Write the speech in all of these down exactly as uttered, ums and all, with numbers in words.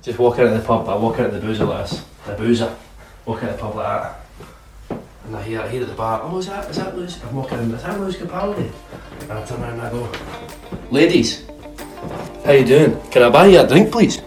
Just walking out of the pub, I walk out of the boozer list, the boozer, walking out of the pub like that. And I hear, I hear at the bar, oh, is that, is that Lewis? I'm walking in, is that Lewis Capaldi? And I turn around and I go, ladies, how you doing? Can I buy you a drink, please?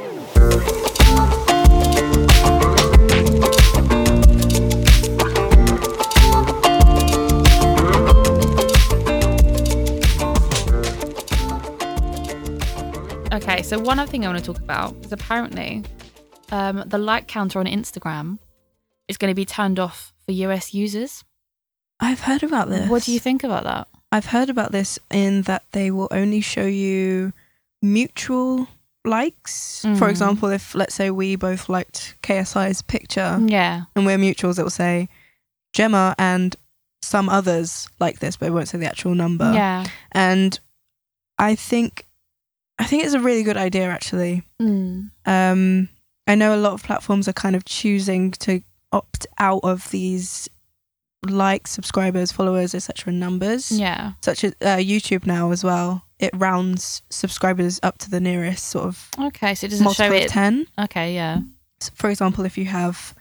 Okay, so one other thing I want to talk about is apparently um, the like counter on Instagram is going to be turned off for U S users. I've heard about this. What do you think about that? I've heard about this in that they will only show you mutual likes. Mm. For example, if let's say we both liked K S I's picture Yeah. and we're mutuals, it will say Gemma and some others like this, but it won't say the actual number. Yeah. And I think I think it's a really good idea, actually. Mm. Um, I know a lot of platforms are kind of choosing to opt out of these likes, subscribers, followers, et cetera numbers. Yeah. Such as uh, YouTube now as well. It rounds subscribers up to the nearest sort of Okay, so it doesn't multiple show of it. ten. Okay, yeah. So for example, if you have,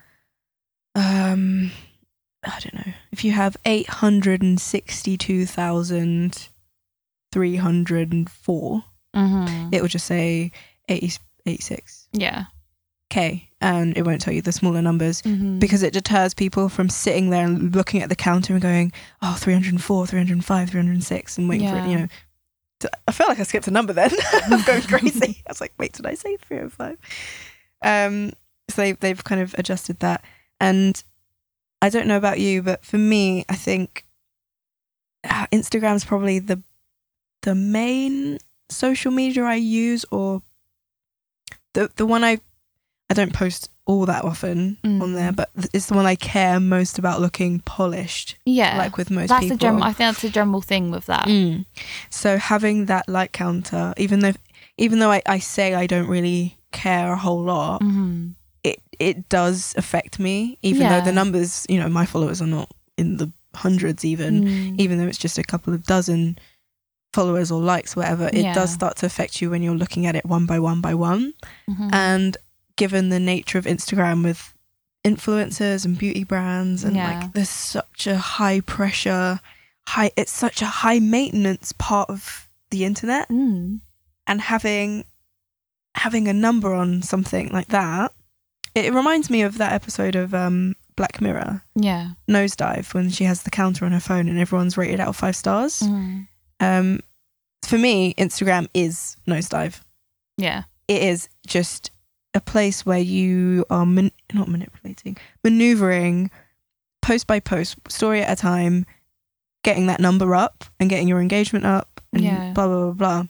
um, I don't know, if you have eight hundred sixty-two thousand three hundred four, Mm-hmm. it will just say eighty, eighty-six Yeah. K, and it won't tell you the smaller numbers Mm-hmm. because it deters people from sitting there and looking at the counter and going, oh, three hundred four, three hundred five, three hundred six, and waiting for Yeah. it, you know. To, I felt like I skipped a number then. I'm going crazy. I was like, wait, did I say three oh five? Um, so they, they've kind of adjusted that. And I don't know about you, but for me, I think uh, Instagram's probably the the main social media I use, or the the one I I don't post all that often Mm. on there, but it's the one I care most about looking polished, Yeah. like with most that's people. the general, I think that's the general thing with that. Mm. So having that like counter, even though even though I, I say I don't really care a whole lot, Mm-hmm. it it does affect me, even Yeah. though the numbers, you know, my followers are not in the hundreds even, Mm. even though it's just a couple of dozen followers or likes, whatever, it Yeah. does start to affect you when you're looking at it one by one by one. Mm-hmm. And given the nature of Instagram with influencers and beauty brands, and Yeah. like there's such a high pressure, high it's such a high maintenance part of the internet, Mm. and having having a number on something like that, it reminds me of that episode of um Black Mirror, Yeah. Nosedive, when she has the counter on her phone and everyone's rated out of five stars. Mm. Um, for me, Instagram is Nosedive. Yeah. It is just a place where you are man- not manipulating, maneuvering post by post, story at a time, getting that number up and getting your engagement up, and Yeah. blah, blah, blah, blah.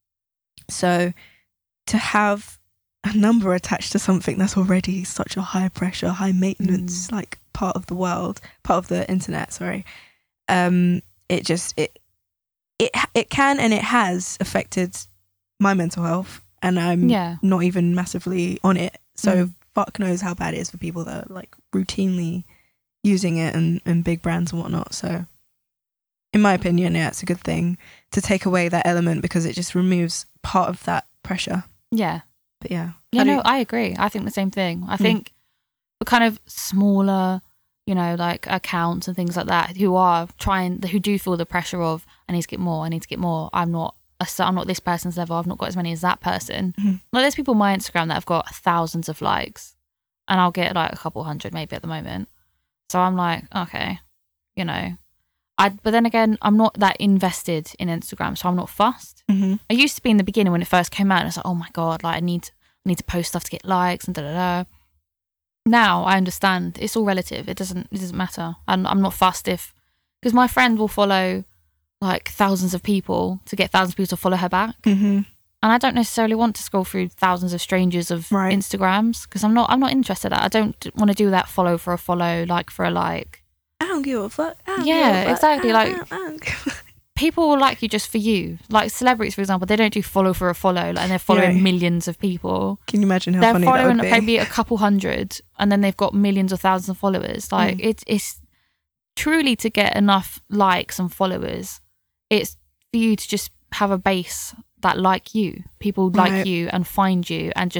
So to have a number attached to something that's already such a high pressure, high maintenance, Mm. like part of the world, part of the internet, sorry, um, it just, it, it, it can and it has affected my mental health, and I'm Yeah. not even massively on it. So Mm. fuck knows how bad it is for people that are like routinely using it, and, and big brands and whatnot. So in my opinion, yeah, it's a good thing to take away that element because it just removes part of that pressure. Yeah. But yeah. Yeah, How do no, you- I agree. I think the same thing. I Mm. think the kind of smaller, you know, like accounts and things like that who are trying, who do feel the pressure of, I need to get more, I need to get more. I'm not, a, I'm not this person's level. I've not got as many as that person. Mhm. Like there's people on my Instagram that have got thousands of likes, and I'll get like a couple hundred maybe at the moment. So I'm like, okay, you know, I. But then again, I'm not that invested in Instagram, so I'm not fussed. Mhm. I used to be in the beginning when it first came out, and I was like, oh my god, like I need, I need to post stuff to get likes and da da da. Now I understand it's all relative. It doesn't, it doesn't matter. I'm, I'm not fussed if, because my friend will follow like thousands of people to get thousands of people to follow her back, Mhm. and I don't necessarily want to scroll through thousands of strangers of Right. Instagrams because I'm not, I'm not interested. I don't want to do that follow for a follow, like for a like. I don't give a fuck. I don't Yeah, give a fuck. exactly, I- like- I don't- I don't give a- People will like you just for you. Like celebrities, for example, they don't do follow for a follow, like, and they're following Yeah. millions of people. Can you imagine how They're funny that following would be? maybe a couple hundred, and then they've got millions or thousands of followers. Like Mm. it's it's truly to get enough likes and followers. It's for you to just have a base that like you, people like Right. you and find you and just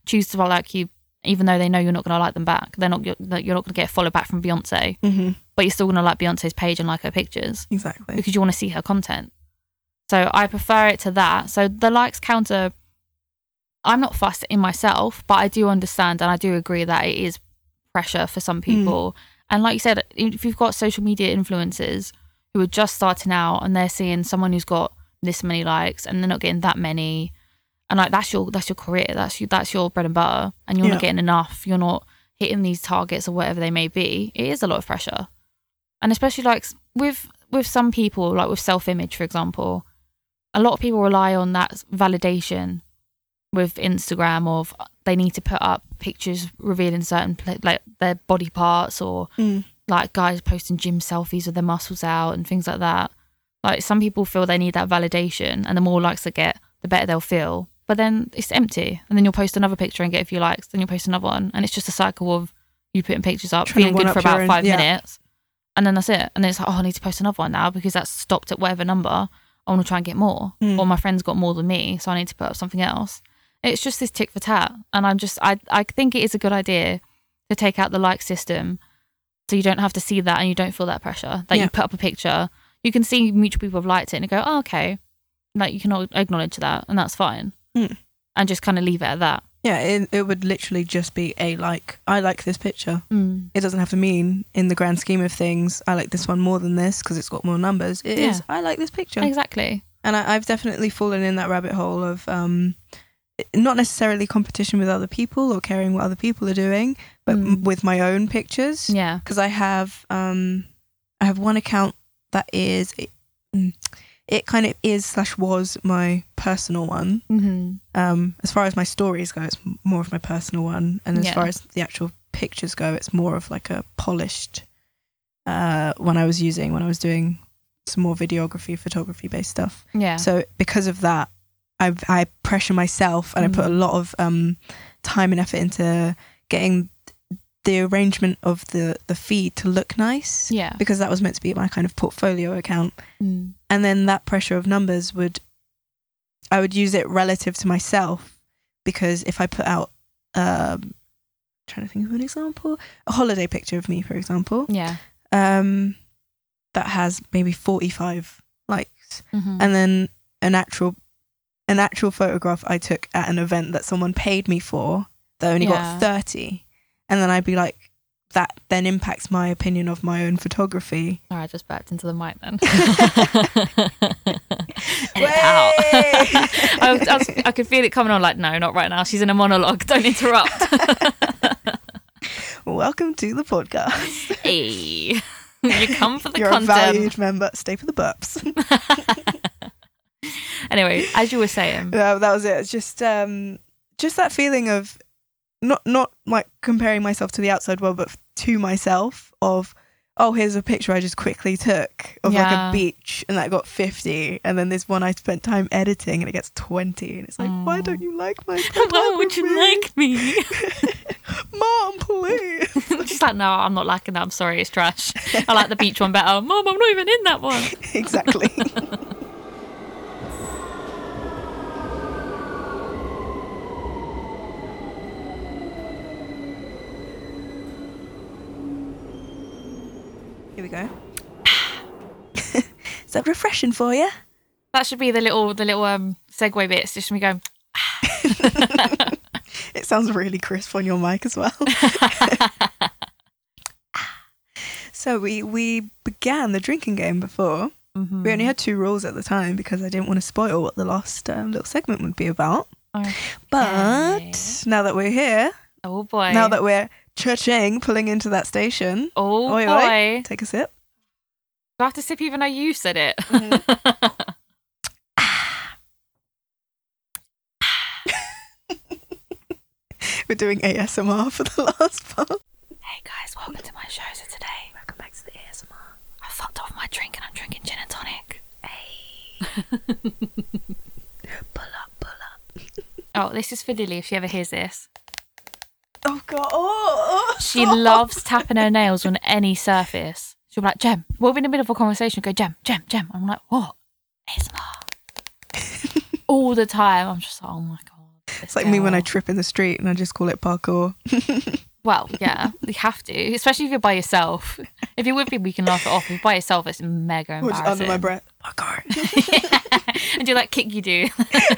choose to like you, even though they know you're not going to like them back. They're not. You're, you're not going to get a follow back from Beyonce, Mm-hmm. but you're still going to like Beyonce's page and like her pictures Exactly. because you want to see her content. So I prefer it to that. So the likes counter, I'm not fussed in myself, but I do understand and I do agree that it is pressure for some people. Mm. And like you said, if you've got social media influencers who are just starting out and they're seeing someone who's got this many likes and they're not getting that many, and like that's your that's your career, that's you that's your bread and butter, and you're yeah. not getting enough, you're not hitting these targets or whatever they may be, it is a lot of pressure. And especially like with with some people, like with self-image, for example, a lot of people rely on that validation with Instagram of they need to put up pictures revealing certain like their body parts or mm. like guys posting gym selfies with their muscles out and things like that. Like some people feel they need that validation, and the more likes they get, the better they'll feel. But then it's empty, and then you'll post another picture and get a few likes, then you'll post another one, and it's just a cycle of you putting pictures up, Trying feeling good for about own, five yeah. minutes, and then that's it. And then it's like, oh, I need to post another one now because that's stopped at whatever number. I want to try and get more, mm. or my friend's got more than me, so I need to put up something else. It's just this tick for tat, and I'm just I I think it is a good idea to take out the like system, so you don't have to see that and you don't feel that pressure that yeah. you put up a picture. You can see mutual people have liked it and you go, oh, okay, like you can acknowledge that, and that's fine, mm. and just kind of leave it at that. Yeah, it, it would literally just be a like. I like this picture. Mm. It doesn't have to mean in the grand scheme of things I like this one more than this because it's got more numbers. It yeah. is I like this picture exactly. And I, I've definitely fallen in that rabbit hole of um. not necessarily competition with other people or caring what other people are doing, but mm. m- with my own pictures. Yeah. Because I have, um, I have one account that is, it, it kind of is slash was my personal one. Mm-hmm. Um, as far as my stories go, it's more of my personal one. And as yeah. far as the actual pictures go, it's more of like a polished uh, one I was using when I was doing some more videography, photography based stuff. Yeah. So because of that, I I pressure myself and mm. I put a lot of um, time and effort into getting the arrangement of the, the feed to look nice. Yeah. Because that was meant to be my kind of portfolio account. Mm. And then that pressure of numbers would, I would use it relative to myself, because if I put out, um, I'm trying to think of an example, a holiday picture of me, for example. Yeah. Um, that has maybe forty-five likes. Mm-hmm. And then an actual an actual photograph I took at an event that someone paid me for that only Yeah. got thirty. And then I'd be like, that then impacts my opinion of my own photography. All right, I just backed into the mic then. Edit out. I, was, I, was, I could feel it coming on like, no, not right now. She's in a monologue. Don't interrupt. Welcome to the podcast. Hey, you come for the You're content. a valued member. Stay for the burps. Anyway, as you were saying. Uh, that was it. It's just, um, just that feeling of not not like comparing myself to the outside world, but to myself of, oh, here's a picture I just quickly took of Yeah. like a beach and that got fifty, and then this one I spent time editing and it gets twenty, and it's like, Mm. why don't you like my photography? Why would you like me? Mom, please. She's like, no, I'm not liking that. I'm sorry, it's trash. I like the beach one better. Mom, I'm not even in that one. Exactly. Here we go. Is that refreshing for you? That should be the little the little um segue bits. Just me going. It sounds really crisp on your mic as well. So we we began the drinking game before. Mm-hmm. We only had two rules at the time because I didn't want to spoil what the last um, little segment would be about. Okay. But now that we're here, Oh boy. now that we're cha-ching, pulling into that station, oh oi, boy. oi, take a sip. Do I have to sip even though you said it? Mm-hmm. We're doing A S M R for the last part. Hey guys, welcome to my show. So today, Welcome back to the A S M R. I fucked off my drink and I'm drinking gin and tonic. Hey. Pull up, pull up. Oh, this is for Lily if she ever hears this. Oh god. Oh, oh, She stop. loves tapping her nails on any surface. She'll be like, Gem, we'll be in the middle of a conversation, go, Gem, Gem, Gem. I'm like, what? A S M R. All the time. I'm just like, oh my god. It's like me when I trip in the street and I just call it parkour. Well, yeah, you have to, especially if you're by yourself. If you're with people, you can laugh it off. If you're by yourself, it's mega Or embarrassing. just under my breath. Parkour. Yeah. And do that kick you do.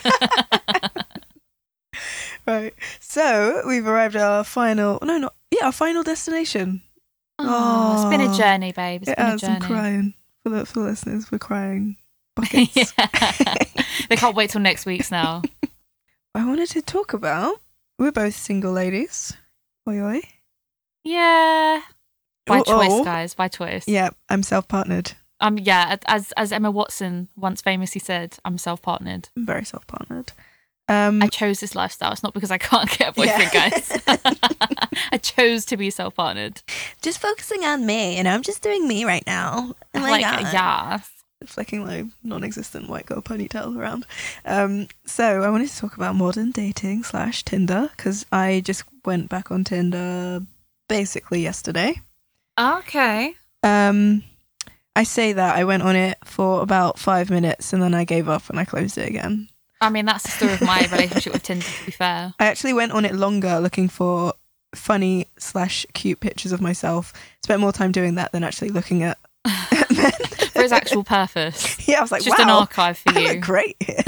Right. So we've arrived at our final, no, not, yeah, our final destination. Oh, it's been a journey, babe. It's It been a has, journey. I'm crying. For the, for the listeners, we're crying. Buckets. Yeah. They can't wait till next week's now. I wanted to talk about, we're both single ladies. Oi, oi. Yeah. By Oh, choice, oh. guys. By choice. Yeah, I'm self-partnered. Um. Yeah. As as Emma Watson once famously said, I'm self-partnered. I'm very self-partnered. Um, I chose this lifestyle. It's not because I can't get a boyfriend, Yeah. guys. I chose to be self-partnered. just focusing on me, you know, I'm just doing me right now. Oh my like, God. yeah. Flicking my non-existent white girl ponytail around. Um, so I wanted to talk about modern dating slash Tinder because I just went back on Tinder basically yesterday. Okay. Um, I say that I went on it for about five minutes and then I gave up and I closed it again. I mean, that's the story of my relationship with Tinder, to be fair. I actually went on it longer looking for funny slash cute pictures of myself. Spent more time doing that than actually looking at men. For its actual purpose. Yeah, I was like, It's just wow, an archive for I you. look great here.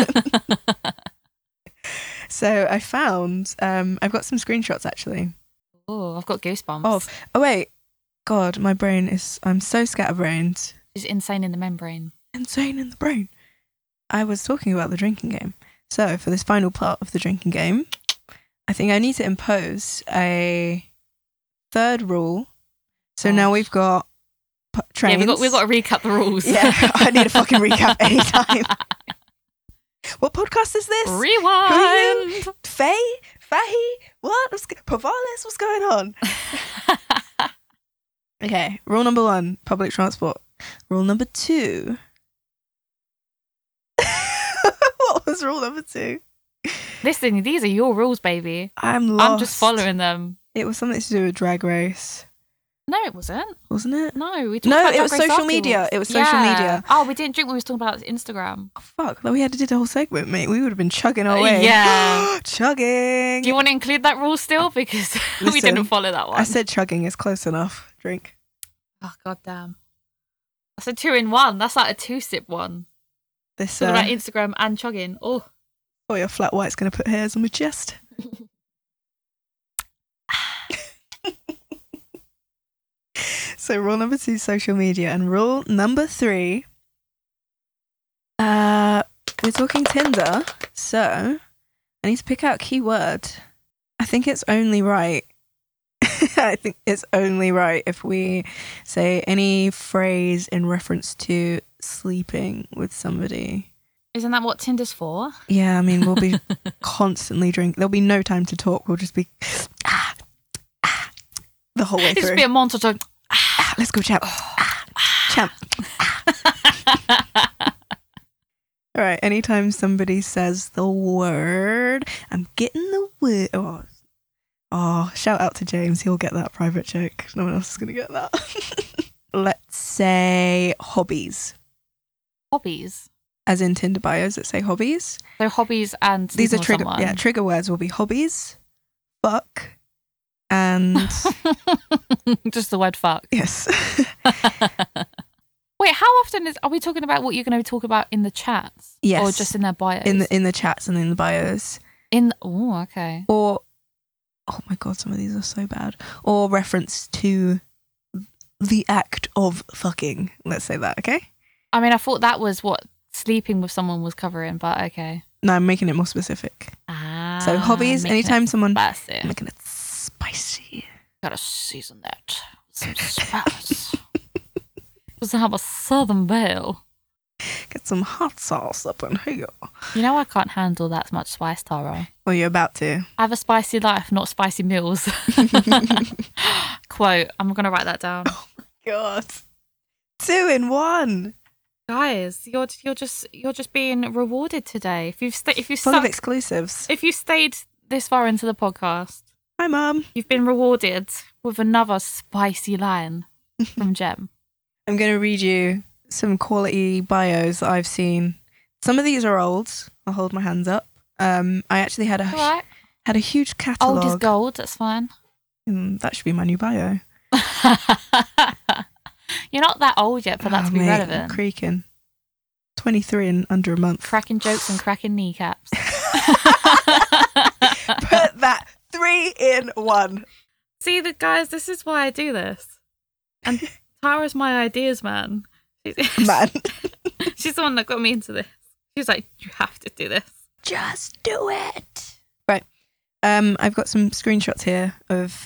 So I found, um, I've got some screenshots actually. Oh, I've got goosebumps. Of, oh wait, God, my brain is, I'm so scatterbrained. It's insane in the membrane. Insane in the brain. I was talking about the drinking game. So for this final part of the drinking game, I think I need to impose a third rule. So Gosh. now we've got p- trains. Yeah, we've got, we've got to recap the rules. Yeah, I need a fucking recap anytime. What podcast is this? Rewind. Faye? Fahy? What? What's, Pavalis? What's going on? Okay, rule number one, public transport. Rule number two. What was rule number two? Listen, these are your rules, baby. I'm lost. I'm just following them. It was something to do with Drag Race, No, it wasn't. wasn't it? No, we talked No, about it was Drag Race social media. afterwards. It was social Yeah. media. Oh, we didn't drink when we was talking about Instagram. Oh, fuck, we had to do the whole segment, mate. We would have been chugging our way. yeah. Chugging. Do you want to include that rule still? Because we Listen, didn't follow that one. I said chugging is close enough. Drink. oh, goddamn. That's a two in one. That's like a two sip one. This Talking uh, about Instagram and chugging. Oh. oh, your flat white's going to put hairs on my chest. So rule number two, social media. And rule number three, uh, we're talking Tinder. So I need to pick out keyword. I think it's only right. I think it's only right if we say any phrase in reference to sleeping with somebody. Isn't that what Tinder's for? Yeah, I mean, we'll be constantly drinking. There'll be no time to talk. We'll just be ah, ah, the whole way It'll through. just be a montage of... Ah, let's go, champ. Ah, champ. All right, anytime somebody says the word, I'm getting the word. Oh, oh, shout out to James. He'll get that private joke. No one else is going to get that. Let's say hobbies. Hobbies. As in Tinder bios that say hobbies. So hobbies and These are sleeping with trigger. someone. Yeah, trigger words will be hobbies, fuck, and Just the word fuck. yes. Wait, how often is are we talking about what you're going to talk about in the chats? Yes. Or just in their bios? in the in the chats and in the bios, in oh, okay. or oh my god, some of these are so bad. Or reference to the act of fucking. Let's say that, okay? I mean, I thought that was what sleeping with someone was covering, but okay. No, I'm making it more specific. Ah, So hobbies, making anytime it someone spicy. I'm making it spicy. Gotta season that with some spice. Doesn't have a southern belle. Get some hot sauce up in here. You know I can't handle that much spice, Tara. Well, you're about to. I have a spicy life, not spicy meals. Quote. I'm gonna write that down. God. Two in one. Guys, you're you're just you're just being rewarded today. If you've sta- if you Full of stuck, exclusives. if you stayed this far into the podcast, Hi, Mum. you've been rewarded with another spicy line from Jem. I'm going to read you some quality bios that I've seen. Some of these are old. I'll hold my hands up. Um, I actually had a All right. had a huge catalogue. Old is gold. That's fine. Mm, that should be my new bio. You're not that old yet for that Oh, to be mate, I'm relevant. creaking. twenty-three in under a month. Cracking jokes and cracking kneecaps. Put that three in one. See, the guys, this is why I do this. And Tara's my ideas man. She's, Man. she's the one that got me into this. She was like, you have to do this. Just do it. Right. Um, I've got some screenshots here of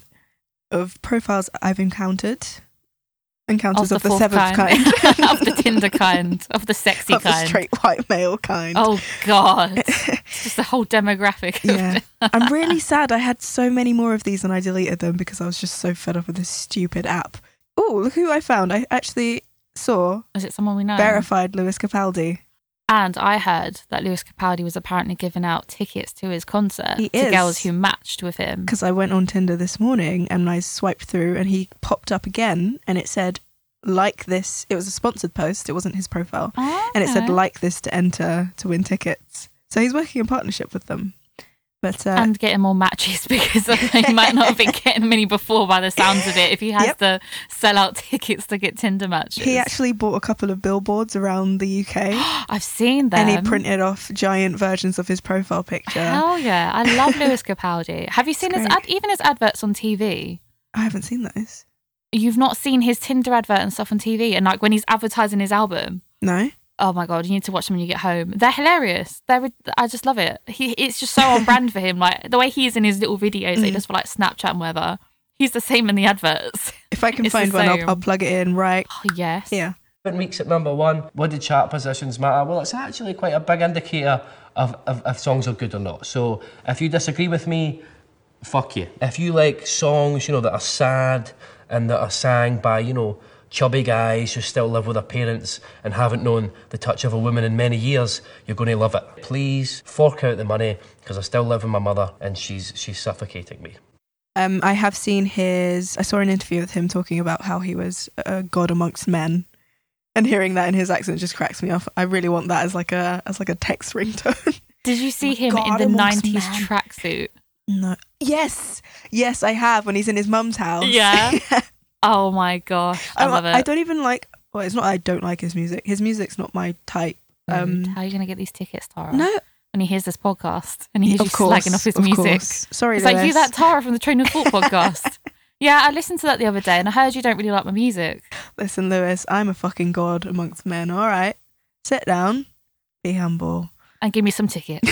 of profiles I've encountered. Encounters of, Of the the, fourth seventh kind. kind. Of the Tinder kind. Of the sexy of the kind. straight white male kind. Oh, God. It's just the whole demographic. of Yeah. I'm really sad. I had so many more of these and I deleted them because I was just so fed up with this stupid app. Oh, look who I found. I actually saw Is it someone we know? verified Lewis Capaldi. And I heard that Lewis Capaldi was apparently giving out tickets to his concert He to is. girls who matched with him. Because I went on Tinder this morning and I swiped through and he popped up again and it said, like this. It was a sponsored post. It wasn't his profile. Oh, And it said, okay. like this to enter to win tickets. So he's working in partnership with them. But uh, And getting more matches because he might not have been getting many before by the sounds of it if he has Yep. to sell out tickets to get Tinder matches. he actually bought a couple of billboards around the U K I've seen them. and he printed off giant versions of his profile picture. Hell yeah. I love Lewis Capaldi. Have you seen It's his great. ad, even his adverts on T V? I haven't seen those. You've not seen his Tinder advert and stuff on T V and like when he's advertising his album? No? Oh my God, you need to watch them when you get home. They're hilarious. They're, I just love it. He, it's just so on brand for him. Like the way he is in his little videos that he Mm. does for like Snapchat and whatever. He's the same in the adverts. If I can It's the find one, I'll, same. I'll plug it in right Oh, yes. here. Seven weeks at number one. What did chart positions matter? Well, it's actually quite a big indicator of, of if songs are good or not. So if you disagree with me, fuck you. If you like songs, you know, that are sad and that are sang by, you know, chubby guys who still live with their parents and haven't known the touch of a woman in many years, you're going to love it. Please fork out the money because I still live with my mother and she's she's suffocating me. Um, I have seen his. I saw an interview with him talking about how he was a god amongst men, and hearing that in his accent just cracks me off. I really want that as like a as like a text ringtone. Did you see Oh my him God, in the amongst nineties men. tracksuit? No. Yes, yes, I have when he's in his mum's house. Yeah. Oh my gosh. I I'm- love it. I don't even like. Well, it's not. I don't like his music. His music's not my type. Um, How are you going to get these tickets, Tara? no, When he hears this podcast and he hears of you course, slagging off his of music. course. Sorry, It's like, you Lewis. that Tara from the Train of Thought podcast. Yeah, I listened to that the other day and I heard you don't really like my music. Listen, Lewis, I'm a fucking god amongst men. All right, sit down, be humble. And give me some tickets.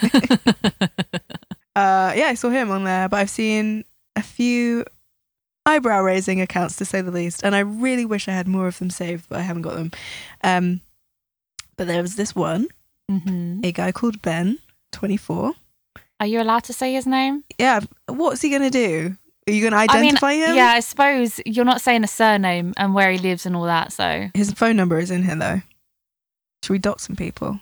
Uh, yeah, I saw him on there, but I've seen a few eyebrow raising accounts to say the least, and I really wish I had more of them saved, but I haven't got them. Um, but there was this one, hmm a guy called Ben, twenty-four. Are you allowed to say his name? Yeah, what's he gonna do? Are you gonna I mean, identify him? yeah, I suppose you're not saying a surname and where he lives and all that, so. His phone number is in here though. Should we dox some people?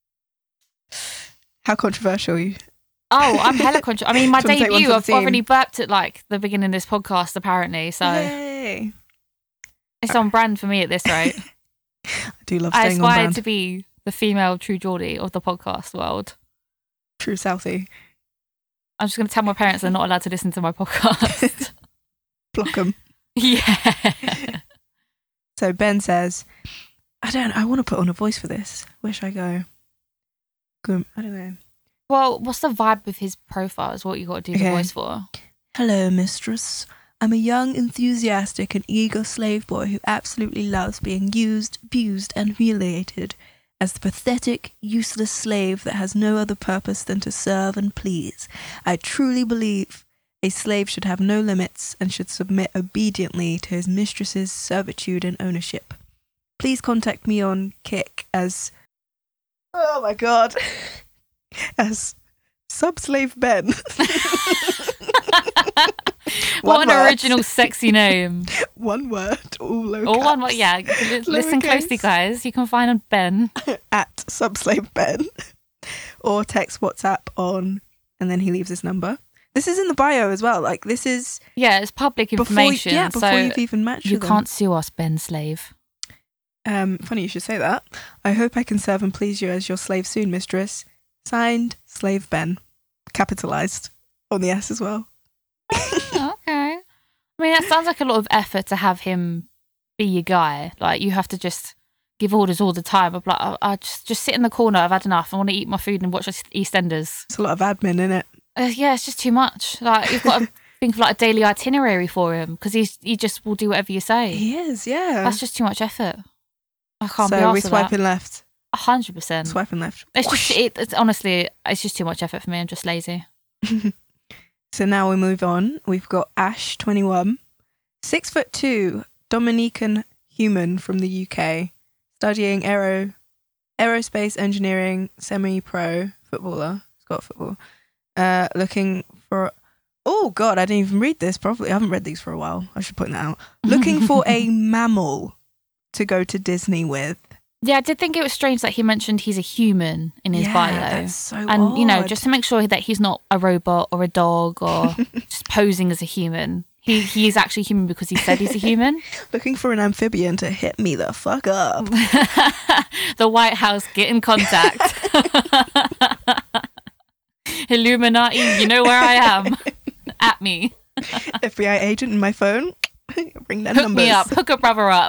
How controversial you? Oh, I'm hella conscious. I mean, my Do you wanna take one debut, for the I've team? already burped at like the beginning of this podcast, apparently, so Yay! it's on brand for me at this rate. I do love I staying on aspire brand. to be the female True Geordie of the podcast world. True Southie. I'm just going to tell my parents they're not allowed to listen to my podcast. Block 'em. Yeah. So Ben says, I don't I want to put on a voice for this. Where should I go? Go I don't know. Well, what's the vibe with his profile is what you got to do the Okay. voice for. Hello, mistress. I'm a young, enthusiastic, and eager slave boy who absolutely loves being used, abused, and humiliated as the pathetic, useless slave that has no other purpose than to serve and please. I truly believe a slave should have no limits and should submit obediently to his mistress's servitude and ownership. Please contact me on Kik as... Oh my god. As Subslave Ben. What One an word. original sexy name. One word, all low All one caps. word, yeah. Li- Listen Lowercase. closely, guys. You can find on Ben. At Subslave Ben. Or text WhatsApp on, and then he leaves his number. This is in the bio as well. Like, this is Yeah, it's public before, information. yeah, before so you've even matched you with can't sue us, Ben Slave. him. Um, funny you should say that. I hope I can serve and please you as your slave soon, mistress. Signed, Slave Ben. Capitalized on the S as well. Oh, okay. I mean, that sounds like a lot of effort to have him be your guy. Like, you have to just give orders all the time. I'm like, I, I just, just sit in the corner. I've had enough. I want to eat my food and watch EastEnders. It's a lot of admin, isn't it? Uh, yeah, it's just too much. Like, you've got to think of like a daily itinerary for him because he's he just will do whatever you say. He is, yeah. That's just too much effort. I can't so be arsed we're with swiping that. left. A hundred percent. Swiping left. It's just it, it's honestly, it's just too much effort for me. I'm just lazy. So now we move on. We've got Ash, twenty-one, six foot two, Dominican human from the U K, studying aero, aerospace engineering, semi-pro footballer. He's got football. Uh, looking for. Oh God, I didn't even read this properly. I haven't read these for a while. I should point that out. Looking for a mammal to go to Disney with. Yeah, I did think it was strange that he mentioned he's a human in his Yeah, bio. that's so and, odd. you know, just to make sure that he's not a robot or a dog or just posing as a human. He he is actually human because he said he's a human. Looking for an amphibian to hit me the fuck up. The White House, get in contact. Illuminati, you know where I am. At me. F B I agent in my phone. Ring their Hook numbers. me up. Hook a brother up.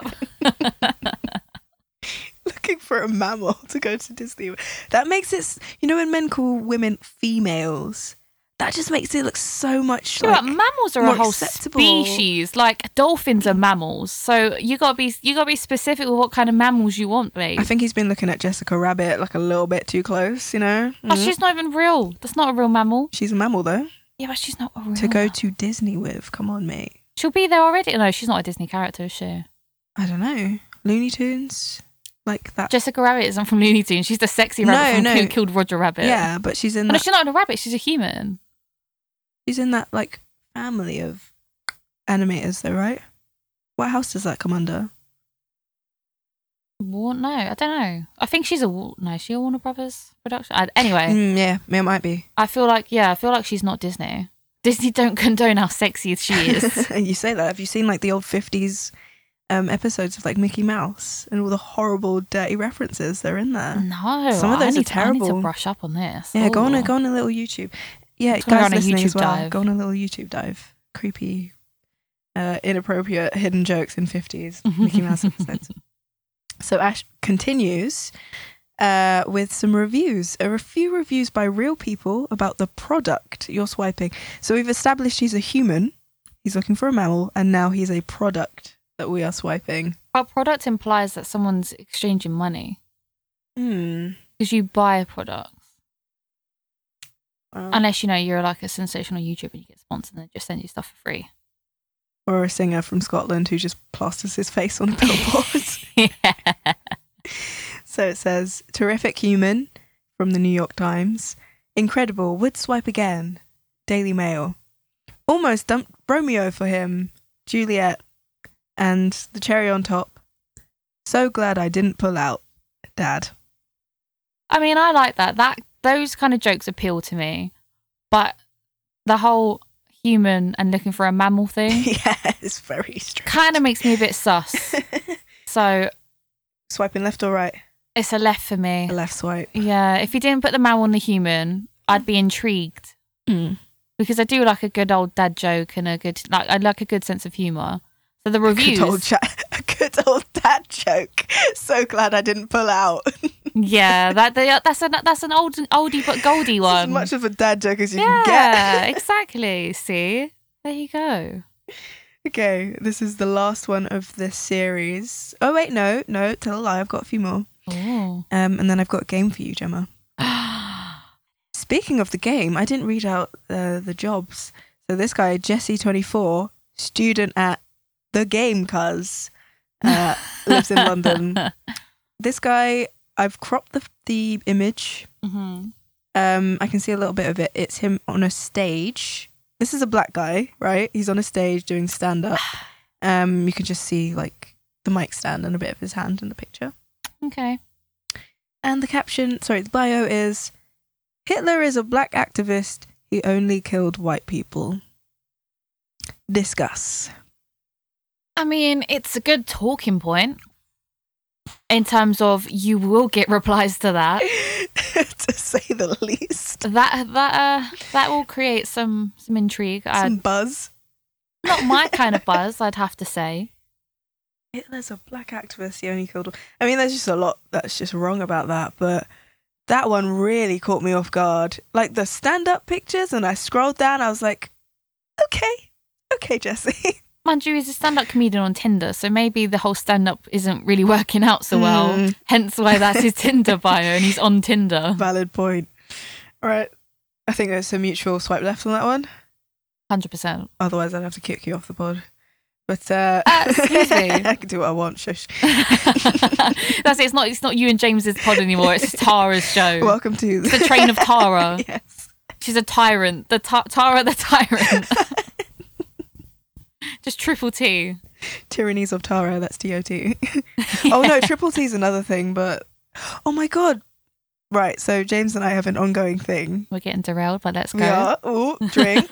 Looking for a mammal to go to Disney with. That makes it, s- you know, when men call women females, that just makes it look so much Yeah, like but mammals are more a whole acceptable. species. Like dolphins are mammals, so you gotta be you gotta be specific with what kind of mammals you want, babe. I think he's been looking at Jessica Rabbit like a little bit too close, you know? Oh, Mhm. she's not even real. That's not a real mammal. She's a mammal though. Yeah, but she's not a real. To go mammal. to Disney with. Come on, mate. She'll be there already. No, she's not a Disney character, is she? I don't know. Looney Tunes? Like that. Jessica Rabbit isn't from Looney Tunes. She's the sexy rabbit No, from no. Who Killed Roger Rabbit. Yeah, but she's in Oh, no, that, she's not a rabbit. She's a human. she's in that like family of animators though, right? What house does that come under? Well, no, I don't know. I think she's a Wa- no. Is she a Warner Brothers production? I, anyway, Mm, yeah, it might be. I feel like yeah, I feel like she's not Disney. Disney don't condone how sexy she is. You say that. Have you seen like the old fifties um, episodes of like Mickey Mouse and all the horrible, dirty references? They're in there. No, Some of those I are need to, I need terrible. to brush up on this. Yeah, go on a Ooh. go on a little YouTube. Yeah, Let's go guys on a listening as YouTube well. dive. Go on a little YouTube dive. Creepy, uh, inappropriate hidden jokes in fifties Mickey Mouse episodes. So Ash continues uh, with some reviews. A few reviews by real people about the product you're swiping. So we've established he's a human. He's looking for a mammal, and now he's a product that we are swiping. Our product implies that someone's exchanging money Hmm. because you buy products. Well, Unless, you know, you're like a sensational YouTuber and you get sponsored and they just send you stuff for free. or a singer from Scotland who just plasters his face on a billboard. Yeah. So it says, terrific human from the New York Times. Incredible, would swipe again. Daily Mail. Almost dumped Romeo for him. Juliet. And the cherry on top. So glad I didn't pull out. Dad. I mean, I like that. That those kind of jokes appeal to me. But the whole human and looking for a mammal thing Yeah, it's very strange. kind of makes me a bit sus. So Swiping left or right? it's a left for me. A left swipe. Yeah, if you didn't put the mammal on the human, I'd be intrigued. Mm. Because I do like a good old dad joke and a good, like, I like a good sense of humour. So the reviews, Good old, cha- a good old dad joke. So glad I didn't pull out. yeah, that they, that's an that's an old oldie but goldie As one. much of a dad joke as you yeah, can get. exactly. See, there you go. Okay, this is the last one of this series. Oh wait, no, no, tell a lie. I've got a few more. Oh, Um, and then I've got a game for you, Gemma. Speaking of the game, I didn't read out uh, the jobs. So this guy, Jesse twenty-four, student at the Game Cuz, uh, lives in London. This guy, I've cropped the the image. hmm Um, I can see a little bit of it. It's him on a stage. This is a black guy, right? He's on a stage doing stand up. Um, you can just see like the mic stand and a bit of his hand in the picture. okay. And the caption, sorry, the bio is Hitler is a black activist. He only killed white people. Discuss. I mean, it's a good talking point. in terms of you will get replies to that. To say the least. That that uh, that will create some some intrigue. Some I'd, buzz. not my kind of buzz, I'd have to say. It, there's a black activist, he only killed. I mean, there's just a lot that's just wrong about that, but that one really caught me off guard. Like the stand-up pictures, and I scrolled down, I was like, okay, okay, Jesse. Mind you, he's a stand-up comedian on Tinder, so maybe the whole stand-up isn't really working out so well. Mm. Hence why that's his Tinder bio, and he's on Tinder. Valid point. All right, I think there's a mutual swipe left on that one. one hundred percent. Otherwise, I'd have to kick you off the pod. But uh, Uh, excuse me. I can do what I want. Shush. That's it. It's not. It's not you and James's pod anymore. It's Tara's show. Welcome to It's the train of Tara. Yes. She's a tyrant. The ta- Tara the tyrant. Just triple T. Tyrannies of Tara. That's T O T. Oh no, triple T is another thing. But oh my god. Right. So James and I have an ongoing thing. We're getting derailed, but let's go. Yeah. Oh, drink.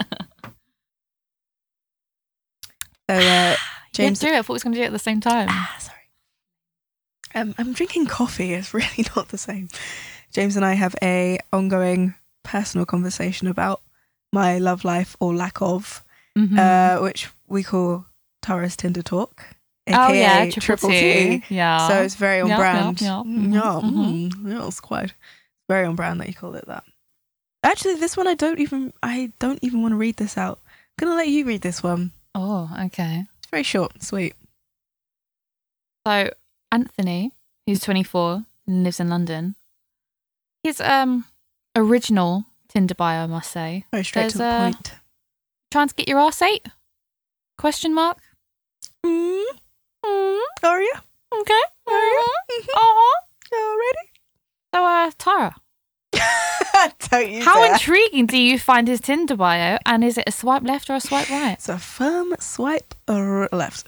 So uh, James, James. do it. I thought we was going to do it at the same time. Ah, sorry. Um, I'm drinking coffee. It's really not the same. James and I have a ongoing personal conversation about my love life or lack of, Mhm. uh, which we call Tara's Tinder Talk, aka oh yeah, triple, T. Yeah. So it's very on Yeah, brand. yeah, yeah. Mhm, yeah, mhm. mm, yeah, it's quite very on brand that you call it that. Actually, this one I don't even I don't even want to read this out. I'm gonna let you read this one. Oh, okay. It's very short and sweet. So Anthony, who's twenty-four and lives in London, his um original Tinder bio, I must say, Very straight There's to the a- point. trying to get your arse ate? Question mark. Mm, Mm, are you? okay. Are you? Mhm. Uh-huh. You So, uh, Tara, ready? Don't you how dare. intriguing do you find his Tinder bio? And is it a swipe left or a swipe right? It's a firm swipe or left.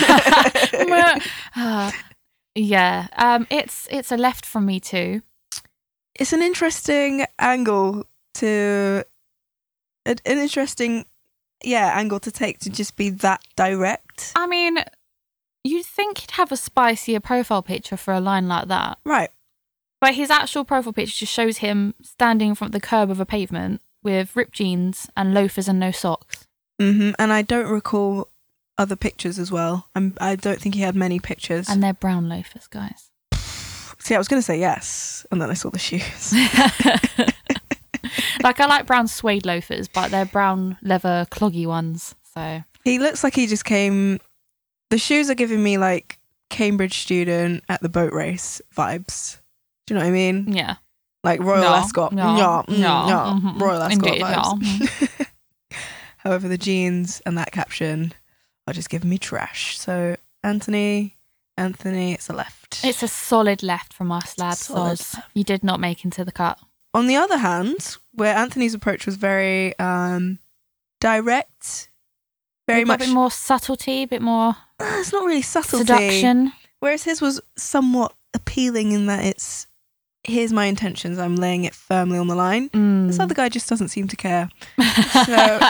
Uh, yeah, um, it's it's a left from me too. It's an interesting angle to an, an interesting yeah angle to take to just be that direct. I mean, you'd think he'd have a spicier profile picture for a line like that, Right. but his actual profile picture just shows him standing in front of the curb of a pavement with ripped jeans and loafers and no socks. Hmm. And I don't recall other pictures as well. I'm, I don't think he had many pictures. And they're brown loafers, guys. See, I was going to say yes, and then I saw the shoes. Like, I like brown suede loafers, but they're brown leather cloggy ones. So He looks like he just came. The shoes are giving me like Cambridge student at the boat race vibes. Do you know what I mean? yeah, Like Royal Yeah, Ascot. yeah, Yeah, mm, yeah, yeah, mhm, Royal Ascot indeed, vibes. However, the jeans and that caption are just giving me trash. So Anthony, Anthony, it's a left. it's a solid left from us, lads. Solid Sods. You did not make into the cut. On the other hand, where Anthony's approach was very um, direct, very We've got much. a bit more subtlety, a bit more Uh, it's not really subtlety. seduction. Whereas his was somewhat appealing in that it's here's my intentions. I'm laying it firmly on the line. Mm. This other guy just doesn't seem to care. So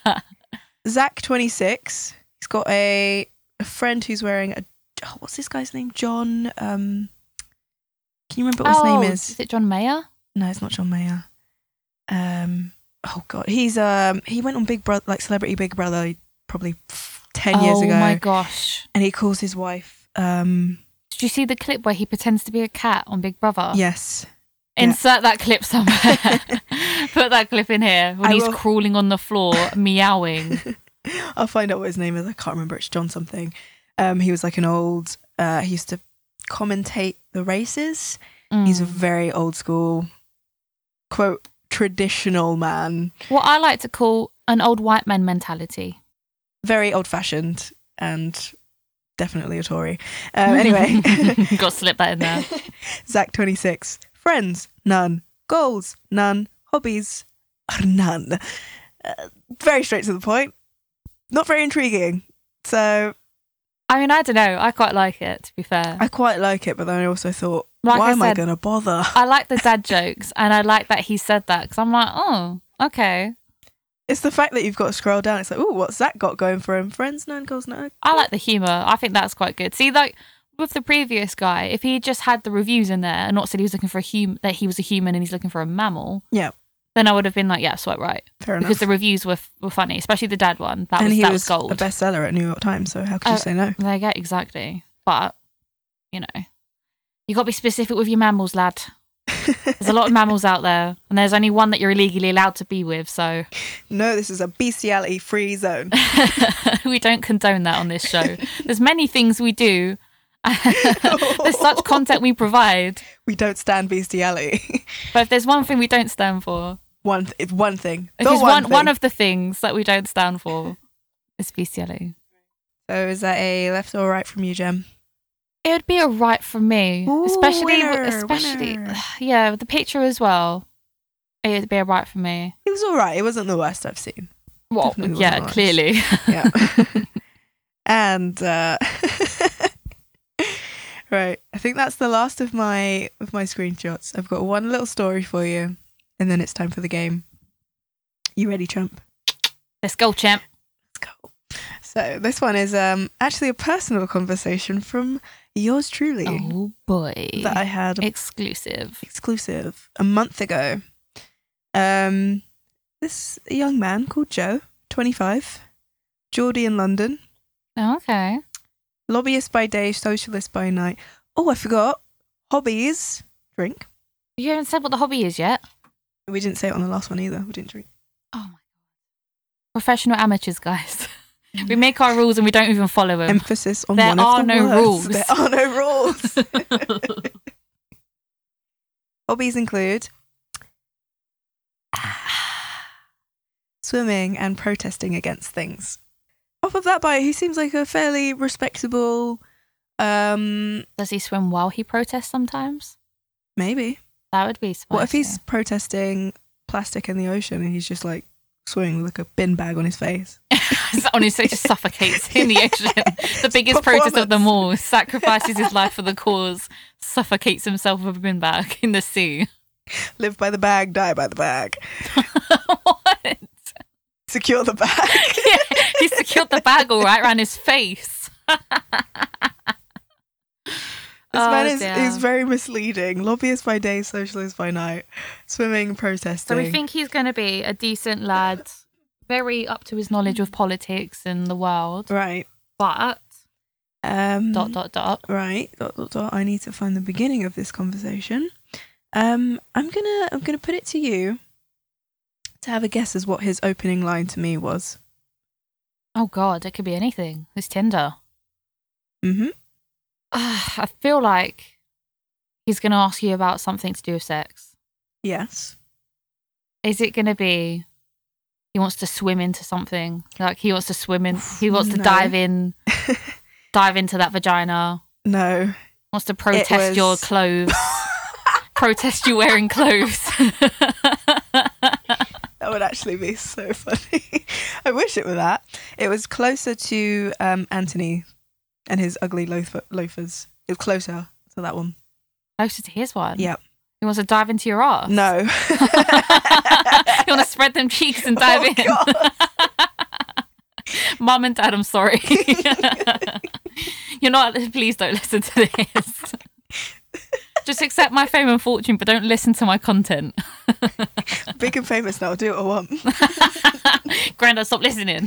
Zach, twenty-six. He's got a a friend who's wearing a oh, what's this guy's name? John. Um, can you remember what his oh, name is? Is it John Mayer? No, it's not John Mayer. Um, oh god, he's um he went on Big Brother, like Celebrity Big Brother, probably ten years oh ago, my gosh. and he calls his wife. Um, Did you see the clip where he pretends to be a cat on Big Brother? yes, Insert that clip somewhere. Put that clip in here when I he's will. crawling on the floor, meowing. I'll find out what his name is. I can't remember. It's John something. Um, he was like an old. Uh, he used to commentate the races. He's a Mm. very old school, quote, traditional man. What I like to call an old white man mentality. Very old fashioned and definitely a Tory. Um, anyway, Got to slip that in there. Zach, twenty-six. Friends, none. Goals, none. Hobbies, none. Uh, very straight to the point. Not very intriguing. So I mean, I don't know. I quite like it, to be fair. I quite like it, but then I also thought, Like why I am I said- going to bother? I like the dad jokes, and I like that he said that because I'm like, oh, okay. It's the fact that you've got to scroll down. It's like, oh, what's Zach got going for him? Friends, none. Goals, none. I like the humour. I think that's quite good. See, like with the previous guy, if he just had the reviews in there and not said he was looking for a human, that he was a human and he's looking for a mammal, Yeah, then I would have been like, yeah, swipe right. fair enough. Because the reviews were were funny, especially the dad one. That and was he that was, was gold. a bestseller at New York Times, so how could you Uh, say no? There you go, exactly. But, you know, you got to be specific with your mammals, lad. There's a lot of mammals out there, and there's only one that you're illegally allowed to be with, so No, this is a bestiality-free zone. we don't condone that on this show. There's many things we do. There's such content we provide. We don't stand bestiality. But if there's one thing we don't stand for, one, th- it's one thing. if The it's one, thing. one of the things that we don't stand for, it's bestiality. So is that a left or right from you, Jem? It would be a right for me, Ooh, especially, winner, especially, winner. yeah, with the picture as well. It would be a right for me. It was all right. It wasn't the worst I've seen. Well, Definitely yeah, wasn't clearly. Yeah. And uh, right, I think that's the last of my of my screenshots. I've got one little story for you, and then it's time for the game. You ready, Trump? Let's go, champ. Let's go. So this one is um actually a personal conversation from yours truly Oh boy, that I had exclusive. exclusive a month ago. Um, this young man called Joe, twenty-five, Geordie in London, Oh, okay. lobbyist by day, socialist by night. Oh, I forgot. Hobbies: drink. You haven't said what the hobby is yet. We didn't say it on the last one either. We didn't drink. Oh my god, professional amateurs, guys. We make our rules and we don't even follow them. Emphasis on There one are of the no words. rules. There are no rules. Hobbies include swimming and protesting against things. Off of that bio, he seems like a fairly respectable, um, Does he swim while he protests sometimes? maybe. That would be spicy. What if he's protesting plastic in the ocean and he's just like swimming with like a bin bag on his face? honestly just suffocates in the ocean? The biggest protest of them all, sacrifices his life for the cause, suffocates himself with a bin bag in the sea. Live by the bag, die by the bag. What? Secure the bag. Yeah, he secured the bag all right around his face. This Oh, man is, dear. is very misleading. Lobbyist by day, socialist by night. Swimming, protesting. So we think he's going to be a decent lad, very up to his knowledge of politics and the world. Right. But Um, dot dot dot. Right. Dot, dot, dot. I need to find the beginning of this conversation. Um, I'm gonna I'm gonna put it to you to have a guess as what his opening line to me was. Oh God, it could be anything. It's Tinder. Mm-hmm. I feel like he's going to ask you about something to do with sex. Yes. Is it going to be he wants to swim into something? Like he wants to swim in, he wants to No. dive in, dive into that vagina, No. wants to protest was- your clothes, protest you wearing clothes. That would actually be so funny. I wish it were that. It was closer to um, Anthony and his ugly loaf- loafers. It was closer to that one. Closer to his one. Yep. He wants to dive into your ass. No. You want to spread them cheeks and dive Oh, in. God. Mum and Dad, I'm sorry. You're not. Please don't listen to this. Just accept my fame and fortune, but don't listen to my content. Big and famous now. Do what I want. Grandad, stop listening.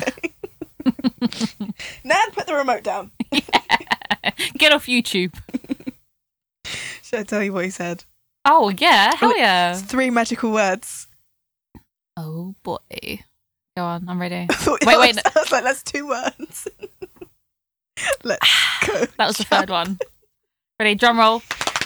Nan, put the remote down. Get off YouTube. Should I tell you what he said? Oh yeah, hell yeah. It's three magical words. Oh boy. Go on, I'm ready. I thought, Wait, I wait, was, I was like, that's two words. Let's go. That was the third one. Ready? Drum roll.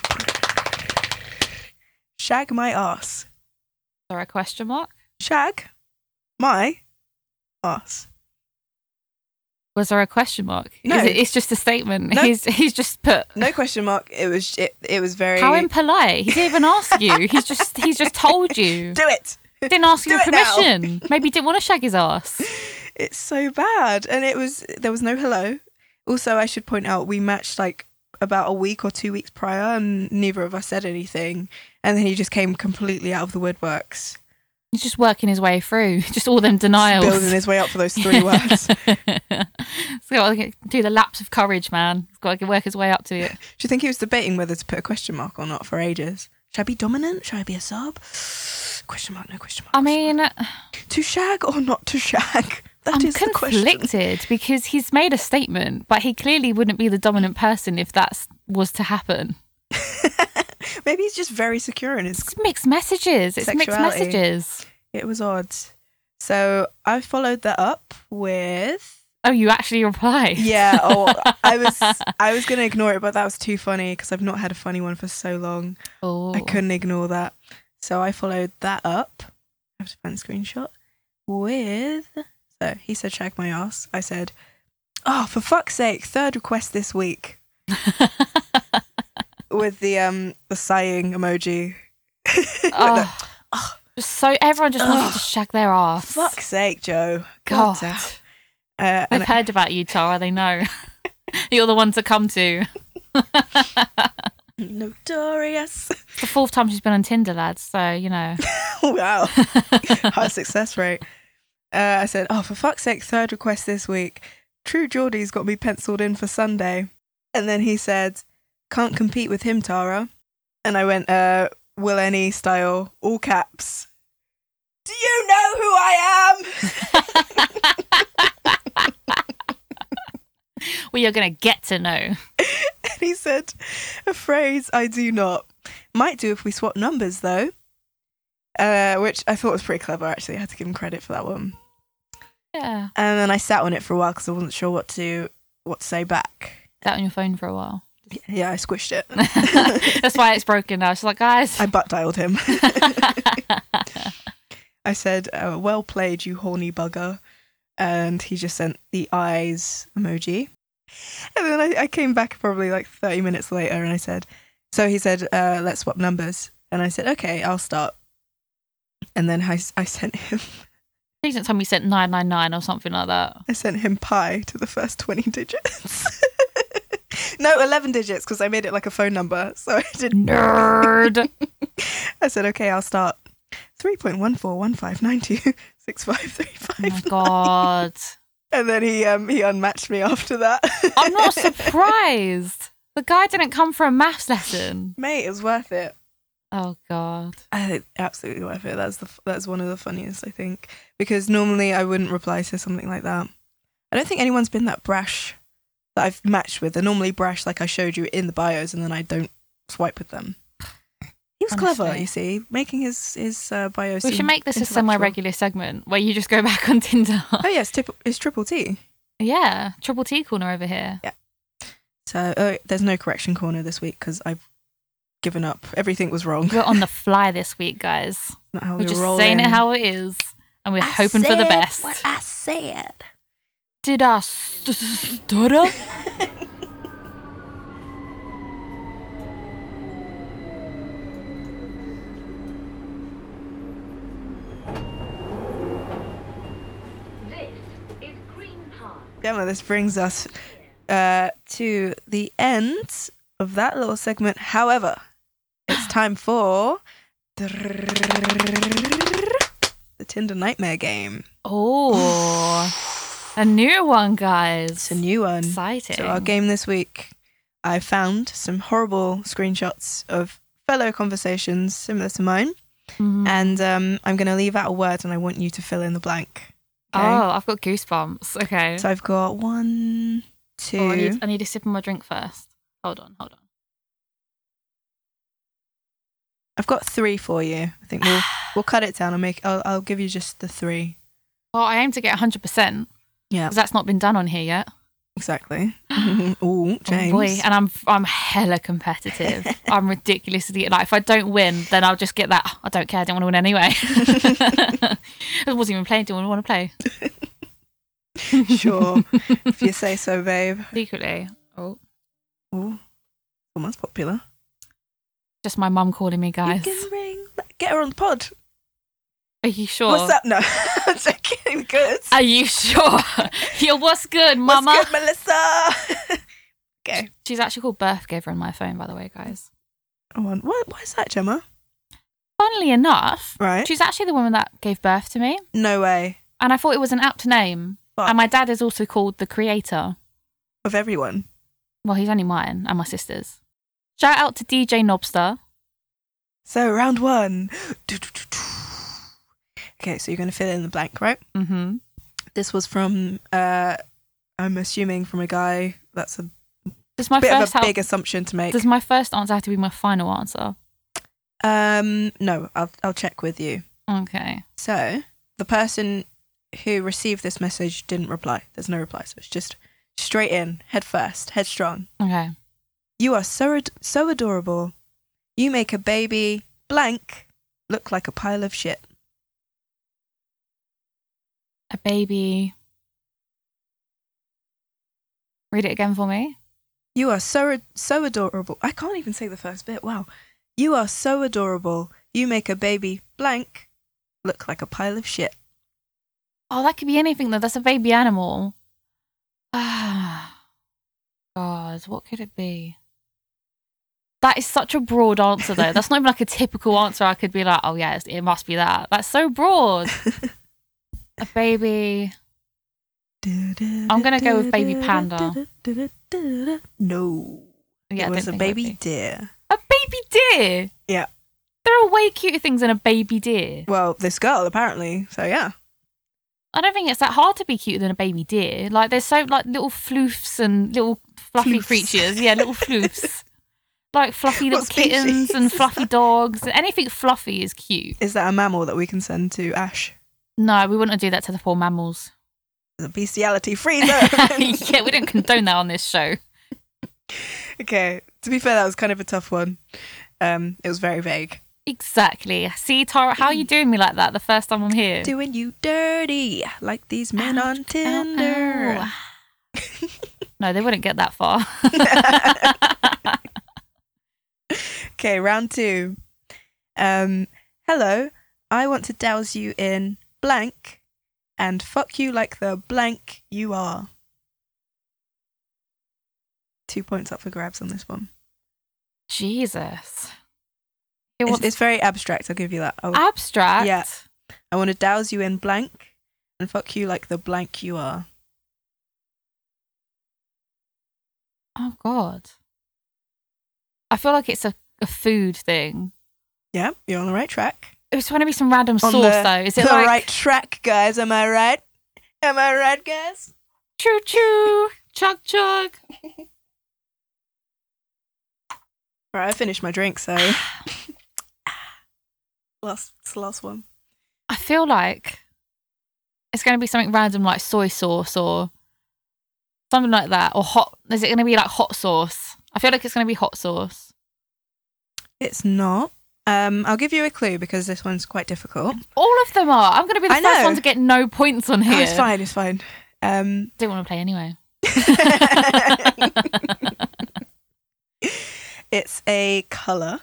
Shag my ass. Or a question mark? Shag my ass. Was there a question mark? No. Is it, it's just a statement. No. He's he's just put. No question mark. It was it, it was very How impolite. He didn't even ask you. He's just he's just told you. Do it. Didn't ask Do your it now. permission. Maybe he didn't want to shag his ass. It's so bad. And it was there was no hello. Also, I should point out we matched like about a week or two weeks prior and neither of us said anything. And then he just came completely out of the woodworks. He's just working his way through. Just all them denials. Building his way up for those three words. He's got to do the laps of courage, man. He's got to work his way up to it. Do you think he was debating whether to put a question mark or not for ages? Should I be dominant? Should I be a sub? Question mark, no question mark. I mean, mark. To shag or not to shag? That I'm is the question. conflicted because he's made a statement, but he clearly wouldn't be the dominant person if that was to happen. Maybe he's just very secure in his It's mixed messages. It's mixed sexuality. messages. It was odd. So I followed that up with... Oh, you actually replied? Yeah, oh, I was I was going to ignore it, but that was too funny because I've not had a funny one for so long. Oh. I couldn't ignore that. So I followed that up. I have to find a screenshot. With... So he said, shag my ass. I said, oh, for fuck's sake, third request this week. With the um the sighing emoji. Oh. So everyone just wants Ugh. you to shag their ass. Fuck's sake, Joe. God. damn. Uh, They've and heard about you, Tara. They know. You're the one to come to. Notorious. It's the fourth time she's been on Tinder, lads. So, you know. Wow. High success rate. Uh, I said, oh, for fuck's sake, third request this week. True Geordie's got me penciled in for Sunday. And then he said, can't compete with him, Tara. And I went, uh, Will Any style, all caps. Do you know who I am? Well, you're going to get to know. And he said, a phrase I do not. Might do if we swap numbers, though. Uh, which I thought was pretty clever, actually. I had to give him credit for that one. Yeah. And then I sat on it for a while because I wasn't sure what to what to say back. Sat on your phone for a while. Yeah, I squished it. That's why it's broken now. She's like, guys. I butt dialed him. I said, oh, well played, you horny bugger. And he just sent the eyes emoji. And then I, I came back probably like thirty minutes later and I said, so he said, uh, let's swap numbers. And I said, okay, I'll start. And then I, I sent him... Please don't tell me you sent nine nine nine or something like that. I sent him pi to the first twenty digits. No, eleven digits because I made it like a phone number. So I did Nerd. I said, okay, I'll start. three point one four one five nine two six five three Oh five. my God. And then he um he unmatched me after that. I'm not surprised. The guy didn't come for a maths lesson. Mate, it was worth it. Oh God. I think absolutely worth it. That's the that's one of the funniest, I think, because normally I wouldn't reply to something like that. I don't think anyone's been that brash that I've matched with. They're normally brash, like I showed you in the bios, and then I don't swipe with them. He was Honestly. clever, you see, making his his uh, bio. We seem should make this a intellectual. semi-regular segment where you just go back on Tinder. Oh yeah, it's, tip- it's triple T. Yeah, triple T corner over here. So uh, there's no correction corner this week because I've given up. Everything was wrong. We're on the fly this week, guys. Not how We're we just roll saying in. it how it is, and we're hoping for the said best. What I said. Did I st- stutter? Gemma, this brings us uh, to the end of that little segment. However, it's time for the Tinder Nightmare game. Oh, a new one, guys. It's a new one. Exciting. So our game this week, I found some horrible screenshots of fellow conversations similar to mine. Mhm. And um, I'm going to leave out a word and I want you to fill in the blank. Okay? Oh, I've got goosebumps. Okay. So I've got one, two. Oh, I, need, I need a sip of my drink first. Hold on, hold on. I've got three for you. I think we'll we'll cut it down and make. I'll I'll give you just the three. Well, I aim to get one hundred percent Yeah, because that's not been done on here yet. exactly. Ooh, James. Oh boy, and I'm I'm hella competitive. I'm ridiculously like if I don't win, then I'll just get that. "Oh, I don't care. I don't want to win anyway. I wasn't even playing. Didn't want to play. Sure, if you say so, babe. Secretly. Oh, Ooh, someone's popular. just my mum calling me, guys. You can ring. Get her on the pod. Are you sure? What's up? No, I'm joking. Good. Are you sure? Yo, what's good, mama? What's good, Melissa? Okay. She's actually called Birth Giver on my phone, by the way, guys. Oh, what? Why is that, Gemma? Funnily enough, Right. she's actually the woman that gave birth to me, No way. and I thought it was an apt name. Fuck. And my dad is also called the creator. of everyone. Well, he's only mine and my sister's. Shout out to D J Nobster. So round one. Okay, so you're going to fill in the blank, right? Mm-hmm. This was from, uh, I'm assuming from a guy. That's a Does my bit first of a ha- big assumption to make. Does my first answer have to be my final answer? Um, no, I'll I'll check with you. Okay. So the person who received this message didn't reply. There's no reply, so it's just straight in, head first, headstrong. Okay. You are so ad- so adorable. You make a baby blank look like a pile of shit. A baby. Read it again for me. You are so ad- so adorable. I can't even say the first bit. Wow. You are so adorable. You make a baby blank look like a pile of shit. Oh, that could be anything though. That's a baby animal. Ah, God, what could it be? That is such a broad answer though. That's not even like a typical answer. I could be like, oh yeah, it must be that. That's so broad. A baby. I'm gonna go with baby panda. No. Yeah, it I was don't a think it would baby be. deer. A baby deer. Yeah. There are way cuter things than a baby deer. Well, this girl apparently. So yeah. I don't think it's that hard to be cuter than a baby deer. Like there's so like little floofs and little fluffy Floofs. creatures. Yeah, little floofs. Like fluffy little What kittens species and is fluffy that? dogs. Anything fluffy is cute. Is that a mammal that we can send to Ash? No, we wouldn't do that to the poor mammals. The bestiality free zone. Yeah, we don't condone that on this show. Okay. To be fair, that was kind of a tough one. Um, it was very vague. Exactly. See, Tara, how are you doing me like that the first time I'm here? Doing you dirty like these men Ouch, on Tinder. ow, ow. No, they wouldn't get that far. Okay, round two. Um, hello, I want to douse you in blank and fuck you like the blank you are. Two points up for grabs on this one. Jesus. It It's, wants it's very abstract, I'll give you that. I, would- abstract. Yeah. I want to douse you in blank and fuck you like the blank you are. Oh, God. I feel like it's a, a food thing. Yeah, you're on the right track. It was trying to be some random On sauce, the, though. Is it the like right track, guys? Am I right? Am I right, guys? choo choo, chug chug? Right, I finished my drink, so last, it's the last one. I feel like it's going to be something random like soy sauce or something like that. Or hot. Is it going to be like hot sauce? I feel like it's going to be hot sauce. It's not. Um, I'll give you a clue because this one's quite difficult. All of them are. I'm going to be the I first know. one to get no points on here. Oh, it's fine, it's fine. Um, Didn't want to play anyway. it's a colour.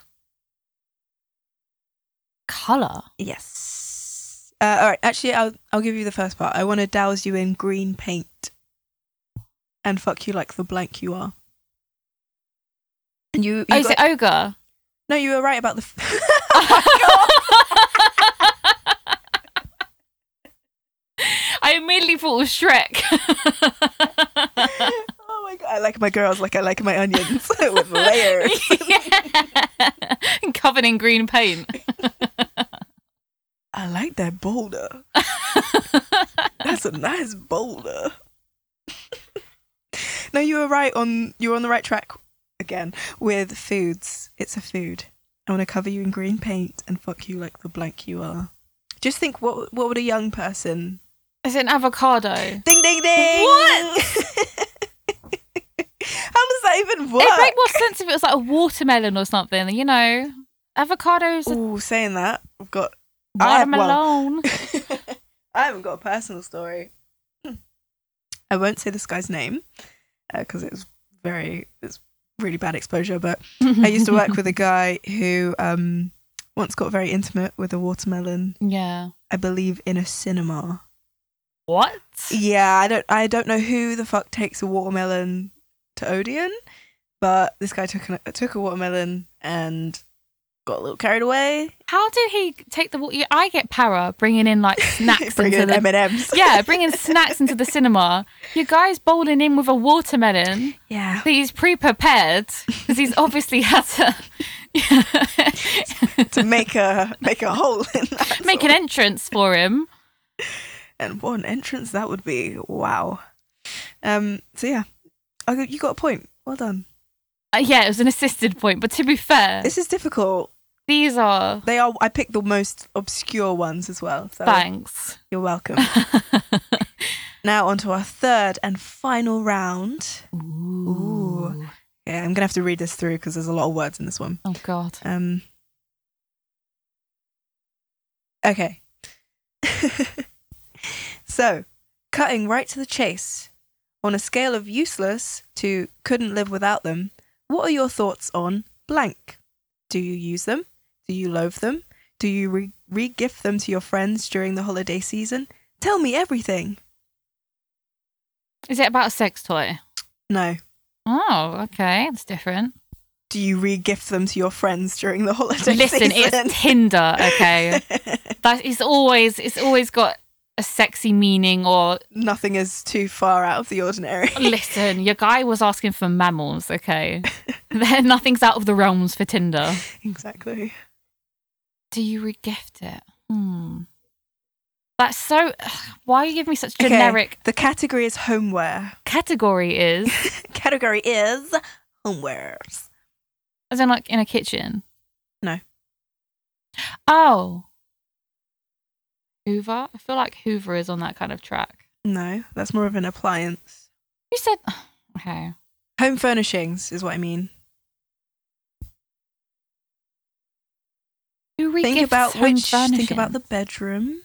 Colour? Yes. Uh, all right, actually, I'll I'll give you the first part. I want to douse you in green paint and fuck you like the blank you are. And you, you Oh, is got- it ogre? No, you were right about the. F- I immediately thought it was Shrek. oh my god! I like my girls like I like my onions with layers. Yeah. Covered in green paint. I like that boulder. That's a nice boulder. No, you were right on. You were on the right track again with foods. It's a food. I want to cover you in green paint and fuck you like the blank you are. Just think, what what would a young person? Is it an avocado? Ding ding ding! What? How does that even work? It'd make more sense if it was like a watermelon or something, you know. Avocados are Ooh, saying that, I've got. I have- well, watermelon. I haven't got a personal story. I won't say this guy's name because it was very, it's really bad exposure. But I used to work with a guy who um, once got very intimate with a watermelon. Yeah. I believe in a cinema. What? Yeah, I don't, I don't know who the fuck takes a watermelon to Odeon, but this guy took a, took a watermelon and got a little carried away. How did he take the? wa- yeah, I get para bringing in like snacks Bringing into in the. M and M's. Yeah, bringing snacks into the cinema. Your guy's bowling in with a watermelon. Yeah. That he's pre-prepared because he's obviously had to To make a make a hole in that. make an entrance for him. And what an entrance that would be. Wow. Um. So yeah, I got, you got a point. Well done. Uh, yeah, it was an assisted point, but to be fair, This is difficult. these are They are. I picked the most obscure ones as well. So thanks. you're welcome. Now on to our third and final round. Ooh. Yeah, I'm gonna have to read this through because there's a lot of words in this one. Oh God. Um. Okay. So, cutting right to the chase. On a scale of useless to couldn't live without them, what are your thoughts on blank? Do you use them? Do you loathe them? Do you re- re-gift them to your friends during the holiday season? Tell me everything. Is it about a sex toy? No. Oh, okay, that's different. Do you re-gift them to your friends during the holiday Listen, season? it's Tinder, okay. That is always it's always got a sexy meaning. Or Nothing is too far out of the ordinary. listen, your guy was asking for mammals, okay. There, nothing's out of the realms for Tinder. Exactly. Do you regift it? Hmm. That's so. Why are you giving me such Okay, generic the category is homeware. category? Is Category is homewares. as in like in a kitchen? No. Oh, Hoover. I feel like Hoover is on that kind of track. No, that's more of an appliance. You said okay. Home furnishings is what I mean. Who Think regifts about home which. Think about furnishings? the bedroom.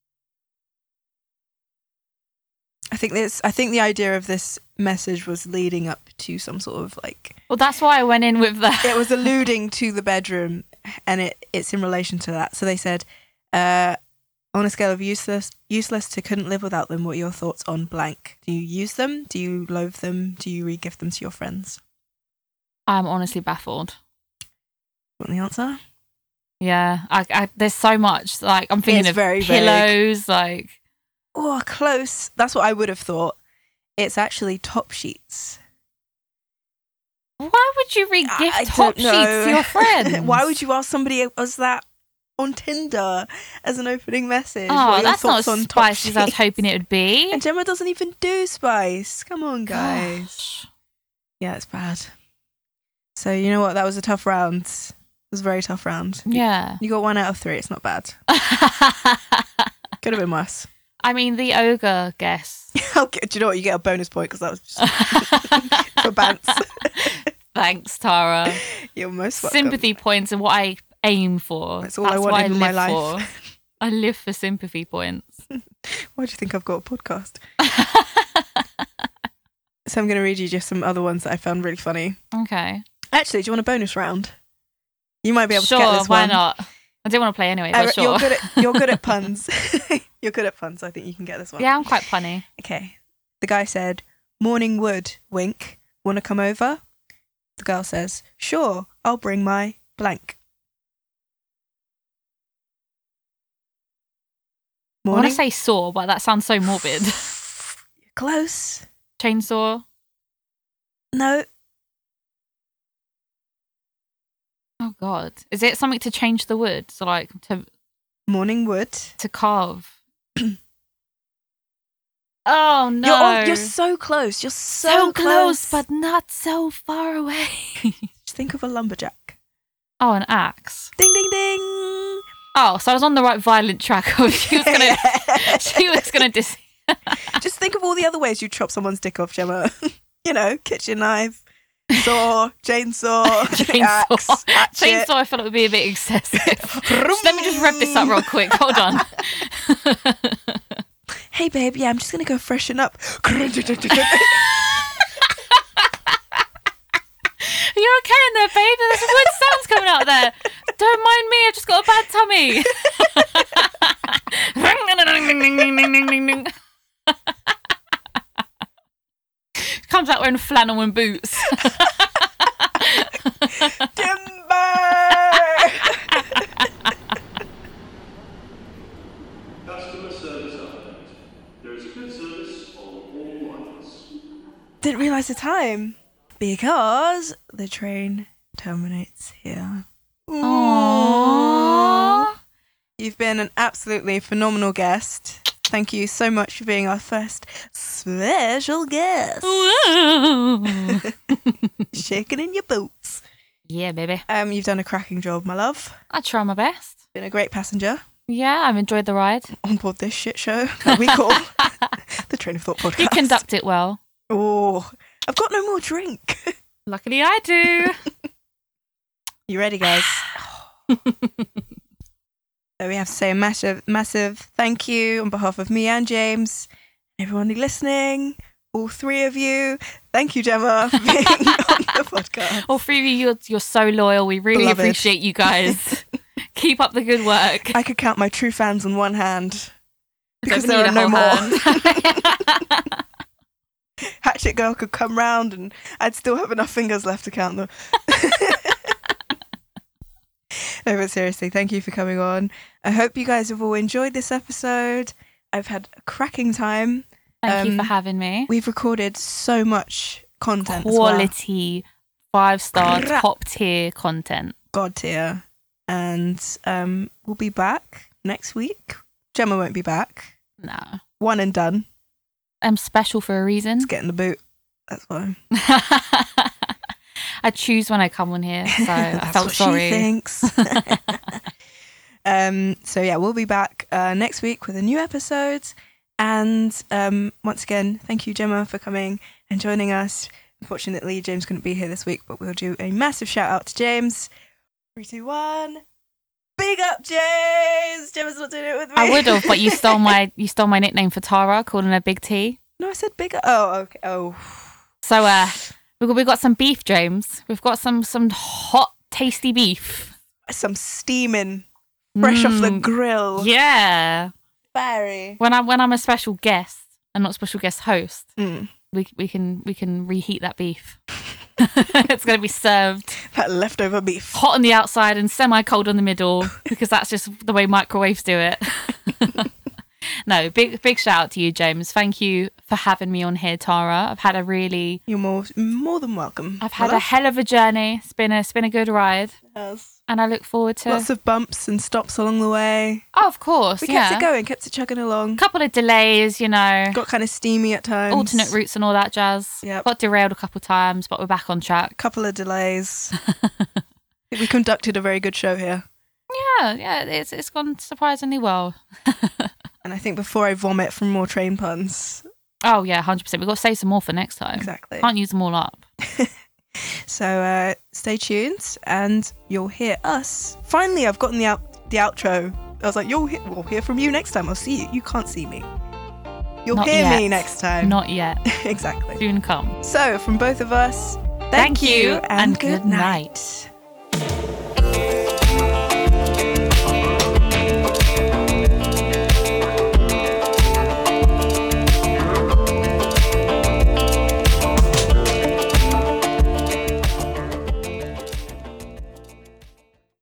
I think this. I think the idea of this message was leading up to some sort of like. Well, that's why I went in with that. It was alluding to the bedroom, and it it's in relation to that. So they said, uh, on a scale of useless useless to couldn't live without them, what are your thoughts on blank? Do you use them? Do you loathe them? Do you re-gift them to your friends? I'm honestly baffled. Want the answer? Yeah, I, I, there's so much. Like I'm thinking It's of very vague. pillows. Like Oh, close. That's what I would have thought. It's actually top sheets. why would you I re-gift top don't sheets know. to your friends? Why would you ask somebody else that on Tinder as an opening message? Oh, What are your that's not thoughts on as top spicy as I was sheets? hoping it would be. And Gemma doesn't even do spice. Come on, guys. Gosh. Yeah, it's bad. So you know what? That was a tough round. It was a very tough round. Yeah. You got one out of three. It's not bad. Could have been worse. I mean, the ogre guess. Okay, do you know what? You get a bonus point because that was just for bants. Thanks, Tara. You're most welcome. Sympathy points are what I aim for. That's all I want in live my life. For. I live for sympathy points. Why do you think I've got a podcast? So I'm going to read you just some other ones that I found really funny. Okay. Actually, do you want a bonus round? You might be able sure, to get this why one. not? I didn't want to play anyway, Uh, but sure. You're good at you're good at puns. You're good at puns. I think you can get this one. Yeah, I'm quite funny. Okay. The guy said, "Morning wood, wink. Want to come over?" The girl says, "Sure, I'll bring my blank." I want Morning. to say saw, but that sounds so morbid. Close. Chainsaw. No. Oh God, is it something to change the wood? So like to Morning wood. to carve. Oh no, You're on, you're so close. You're so, so close, but not so far away. just think of a lumberjack. Oh, an axe. Ding ding ding. Oh, so I was on the right violent track. Oh, she was gonna, she was gonna dis. Just think of all the other ways you chop someone's dick off, Gemma. You know, kitchen knife, saw, chainsaw, Chainsaw. axe, hatchet. Chainsaw, I thought it would be a bit excessive. Just let me just rev this up real quick. Hold on. Hey, babe. Yeah, I'm just gonna go freshen up. Are you okay in there, babe? There's some weird sounds coming out there. Don't mind me. I just got a bad tummy. Comes out wearing flannel and boots. Timber. Didn't realise the time because the train terminates here. Aww. You've been an absolutely phenomenal guest. Thank you so much for being our first special guest. Shaking in your boots. Yeah, baby. Um, you've done a cracking job, my love. I try my best. Been a great passenger Yeah, I've enjoyed the ride. on board this shit show that we call the Train of Thought podcast. You conduct it well. Oh, I've got no more drink. Luckily, I do. You ready, guys? So we have to say a massive, massive thank you on behalf of me and James, everyone listening, all three of you. Thank you, Gemma, for being on the podcast. All three of you, you're, you're so loyal. We really Beloved. appreciate you guys. Keep up the good work. I could count my true fans on one hand because Don't there need are a no whole more. hand. Hatchet Girl could come round and I'd still have enough fingers left to count them. No, but seriously, thank you for coming on. I hope you guys have all enjoyed this episode. I've had a cracking time. Thank you Um, for having me. We've recorded so much content as well. Quality, five star, Crap. top tier content. God tier. And um, we'll be back next week. Gemma won't be back. No. One and done. I'm special for a reason. Let's get in the boot. That's why. I choose when I come on here, so I That's felt what sorry. she thinks. um, so yeah, we'll be back uh, next week with a new episode. And um, once again, thank you, Gemma, for coming and joining us. Unfortunately, James couldn't be here this week, but we'll do a massive shout out to James. Three, two, one. Big up, James. Gemma's not doing it with me. I would have, but you stole my you stole my nickname for Tara, calling her Big T. No, I said bigger. Oh, okay. Oh, So uh, we got we got some beef, James. We've got some some hot, tasty beef. some steaming, fresh off the Mm, grill. Yeah. Fiery. When I'm when I'm a special guest and not special guest host, Mm. we we can we can reheat that beef. It's going to be served That leftover beef. hot on the outside and semi-cold on the middle because that's just the way microwaves do it. No, big big shout out to you, James. Thank you for having me on here, Tara. I've had a really, You're more more than welcome. I've had a hell of a journey. It's been a it's been a good ride, Yes. and I look forward to. Lots of bumps and stops along the way. Oh, of course, We yeah. kept it going, kept it chugging along. Couple of delays, you know, Got kind of steamy at times. alternate routes and all that jazz. Yep. Got derailed a couple of times, but we're back on track. Couple of delays. I think we conducted a very good show here. Yeah, yeah, it's it's gone surprisingly well. And I think before I vomit from more train puns. Oh yeah, one hundred percent. We've got to save some more for next time. Exactly. Can't use them all up. So uh, stay tuned and you'll hear us. Finally, I've gotten the out- the outro. I was like, you'll hear- we'll hear from you next time. I'll see you. You can't see me. You'll Not hear me yet. next time. Not yet. Exactly. Soon come. So from both of us, thank, Thank you you and and good good night.